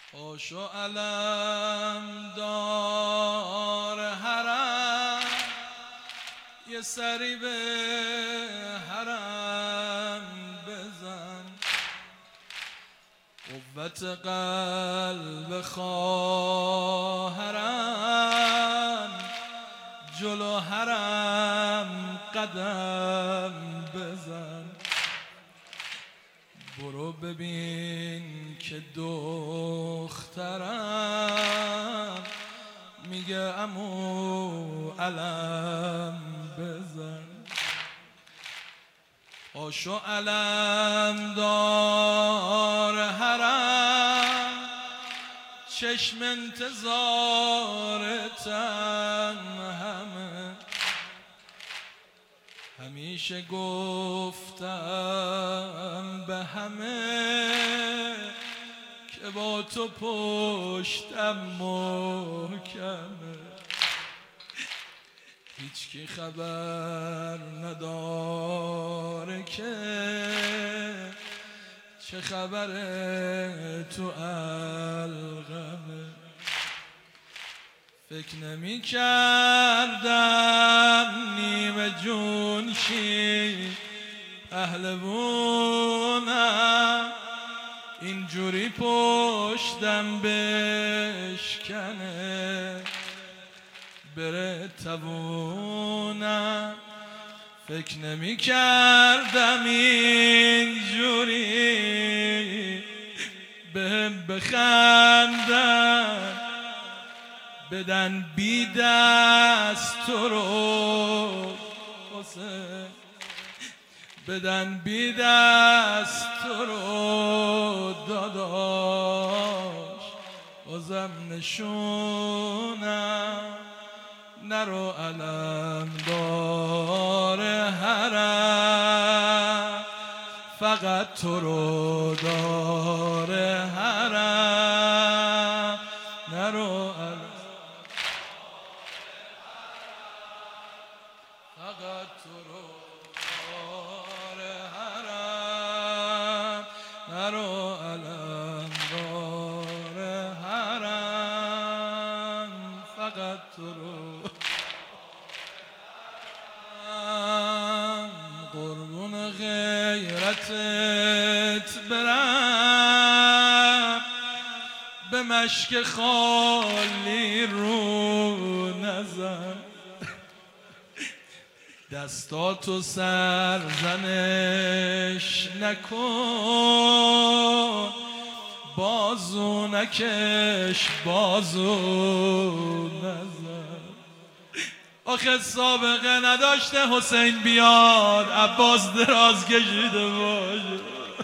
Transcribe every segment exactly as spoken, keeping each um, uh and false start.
خوش و علم دار حرم یه سری به حرم بزن، قوت قلب خواهرم جلو حرم قدم بزن. برو ببین که دخترم میگه عمو علم بزن. خوش و علم دار حرم چشم انتظارتن همه، همیشه گفتم به همه که با تو پشتم محکمه. هیچ کی خبر نداره که چه خبره تو القمه. فکر نمی کردم نیمه جون شی پهلوونم اینجوری پشتم بشکنه بره توونم. فکر نمی کردم اینجوری بهم بخندن بدن بی دست تو رو حسین، بدن بی دست تو رو داداش بازم نشونم. نرو علم دار حرم فقط تو رو دار حرم. نرو علم فقط تو رو دار حرم. نرو علم دار حرم فقط تو رو. قربون غیرتت برم به مشک خالی رو نزن، دستاتو سرزنش نکن، بازو نکش بازو نزن. آخه سابقه نداشته حسین بیاد عباس دراز کشیده باشه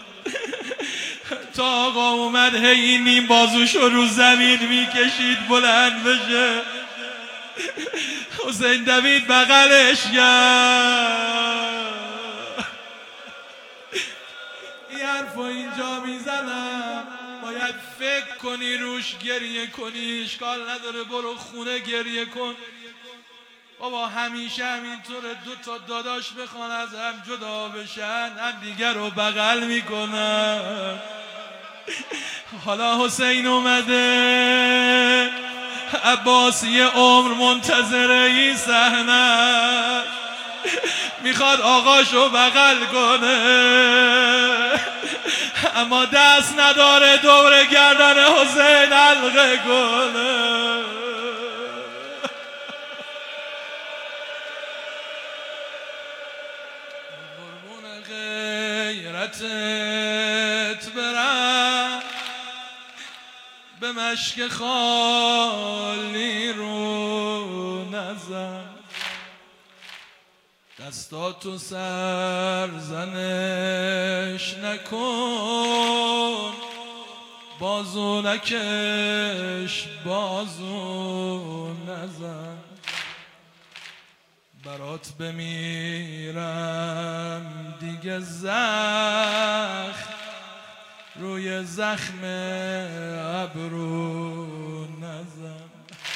تا آقا اومد هی این نیم بازوشو رو زمین میکشید بلند بشه. حسین دوید بغلش کرد. این حرفو اینجا میزنم باید فکر کنی روش گریه کنی، اشکال نداره برو خونه گریه کن. بابا همیشه همینطوره، دو تا داداش بخوان از هم جدا بشن هم دیگر رو بغل میکنن. حالا حسین اومده عباس یه عمر منتظره این صحنه، میخواد آقاشو بغل کنه اما دست نداره دور گردن حسین حلقه کنه. غیرتت برم به مشک خالی رو نزن، دستاتو سرزنش نکن، بازو نکش بازو نزن. برات بمیرم دیگه زخم روی زخم ابرو نزن.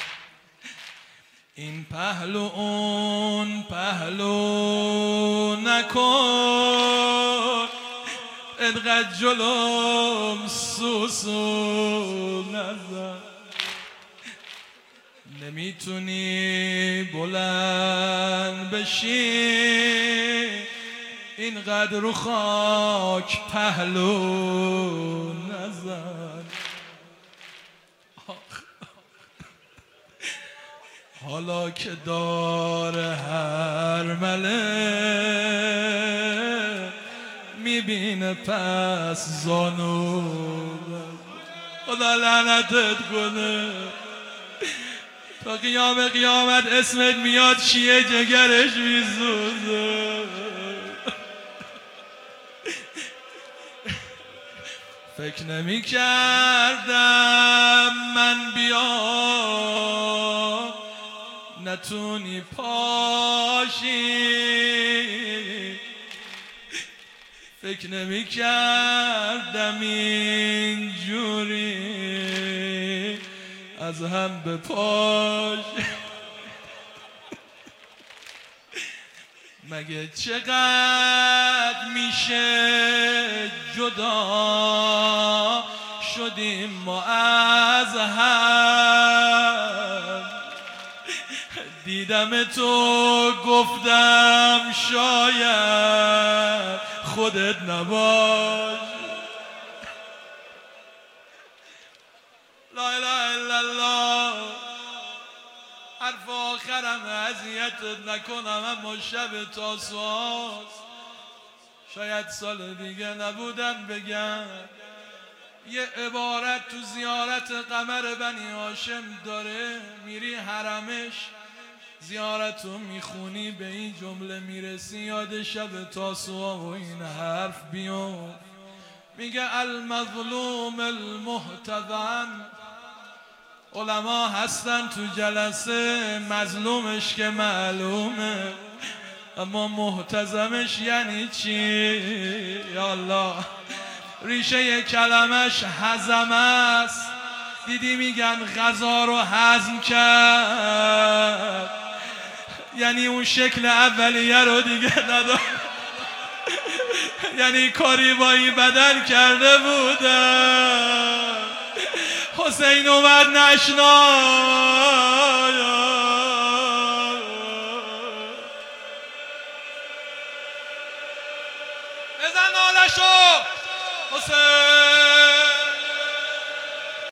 این پهلو اون پهلو نکن، انقدر جلوم سوسو نزن. نمیتونی بلند بشی اینقدر رو خاک پهلو نزن. حالا که داره هر مله میبینه پس زانو خدا لعنتت کنه. تا قیام قیامت اسمت میاد چیه جگرش میسوزه. فکر نمی کردم من بیام نتونی پاشی. فکر نمی کردم اینجوری از هم به پاش. مگه چقدر میشه جدا شدیم ما از هم. دیدم تو گفتم شاید خودت نباش. لا اله الا الله. حرف آخرم اذیتت نکنم اما شب تاسوعاست. شاید سال دیگه نبودم بگم. یه عبارت تو زیارت قمر بنی هاشم داره، میری حرمش زیارتو میخونی به این جمله میرسی یاد شب تاسوعا و این حرف بیام. میگه المظلوم المحتضن. علما هستن تو جلسه مظلومش که معلومه اما محتضمش یعنی چی؟ یا الله. ریشه کلمش هضم است. دیدی میگن غذا رو هضم کرد یعنی اون شکل اولیه رو دیگه نداره. یعنی کاری با این بدن کرده بودن. حسین اومد نشنا